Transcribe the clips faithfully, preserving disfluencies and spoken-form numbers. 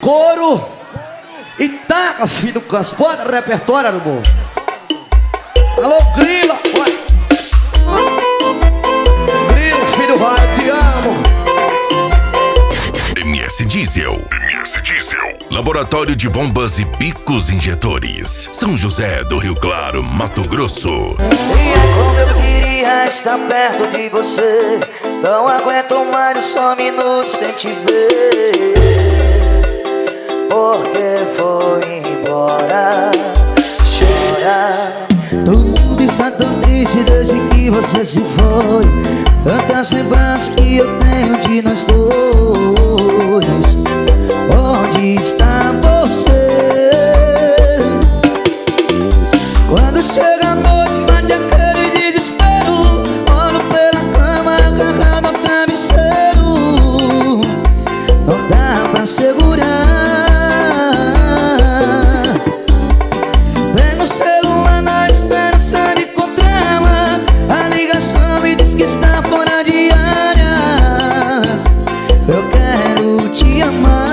couro e taca, filho, com as portas repertório do bom. Alô, Grila, olha. Grila, filho, vai, eu te amo. M S Diesel. M S Diesel. Laboratório de Bombas e Picos Injetores. São José do Rio Claro, Mato Grosso. E é como eu queria estar perto de você. Não aguento mais só um minuto sem te ver. Porque foi embora, chorar. Tudo está tão triste desde que você se foi. Tantas lembranças que eu tenho de nós dois. Onde está você? Quando chega a noite, bate aquele desespero. Olho pela cama, agarrado ao travesseiro. Não dá pra segurar. Pego o celular na esperança de encontrá-la. A ligação me diz que está fora de área. Eu quero te amar.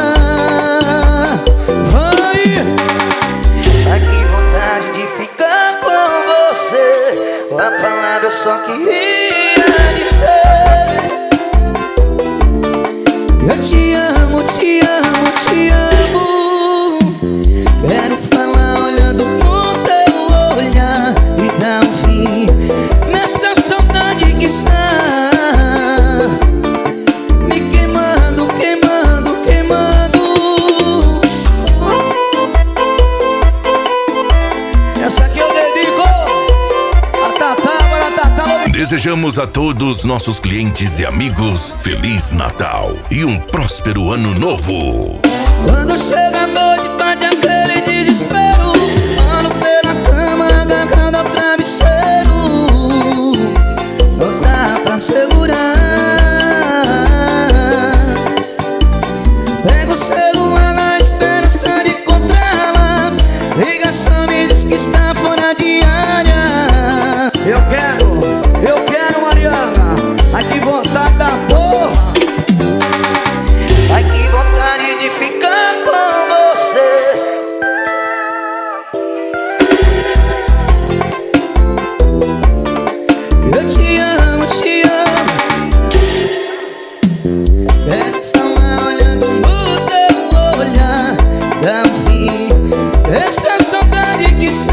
A palavra eu só queria dizer. Eu te amo, te amo, te amo. Quero falar olhando no teu olhar e dar um fim nessa saudade que está me queimando, queimando, queimando. Essa aqui eu dedico. Desejamos a todos nossos clientes e amigos Feliz Natal e um próspero Ano Novo. Quando chega a noite, bate aquele desespero. Olho pela cama, agarrado ao travesseiro. Não dá pra segurar. Pego o celular na esperança de encontrá-la. Ligação me diz que está fora de área. Eu quero, eu quero, Mariana. Ai, que vontade da porra. Ai, que vontade de ficar com você. Eu te amo, te amo. Quero falar olhando no teu olhar. Dá um fim essa saudade que está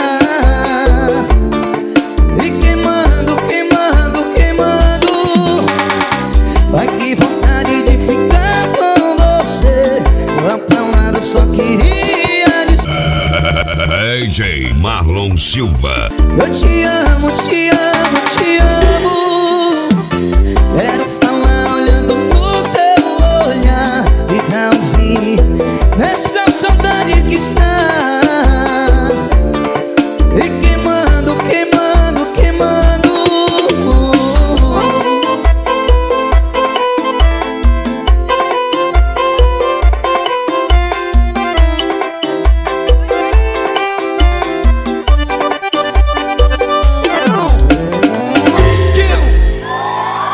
me queimando, queimando, queimando. Ai, que vontade de ficar com você. Uma palavra eu só queria dizer. D J Marlon Silva. Eu te amo, te amo, te amo.